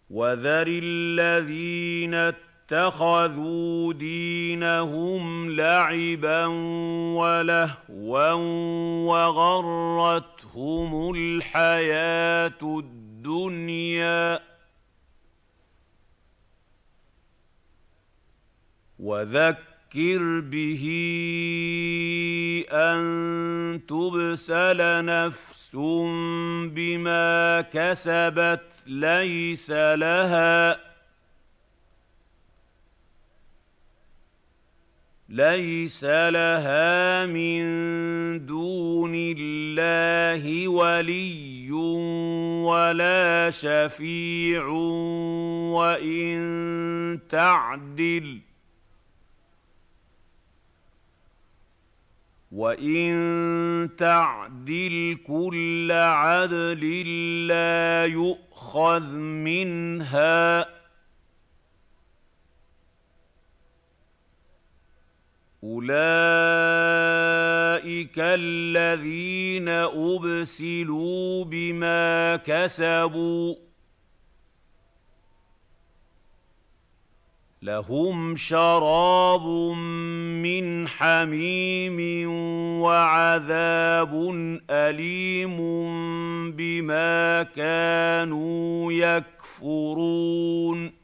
وَذَرِ الَّذِينَ اتَّخَذُوا دِينَهُمْ لَعِبًا وَلَهْوًا وَغَرَّتْهُمُ الْحَيَاةُ الدُّنْيَا ۚ وَذَكِّرْ بِهِ أَن تُبْسَلَ نَفْسٌ بِمَا كَسَبَتْ لَيْسَ لَهَا مِن دُونِ اللَّهِ وَلِيٌّ وَلَا شَفِيعٌ وَإِن تَعْدِلْ كُلَّ عَدْلٍ لَّا يُؤْخَذْ مِنْهَا ۗ أُولَٰئِكَ الَّذِينَ أُبْسِلُوا بِمَا كَسَبُوا ۖ لَهُمْ شَرَابٌ مِّنْ حَمِيمٍ وَعَذَابٌ أَلِيمٌ بِمَا كَانُوا يَكْفُرُونَ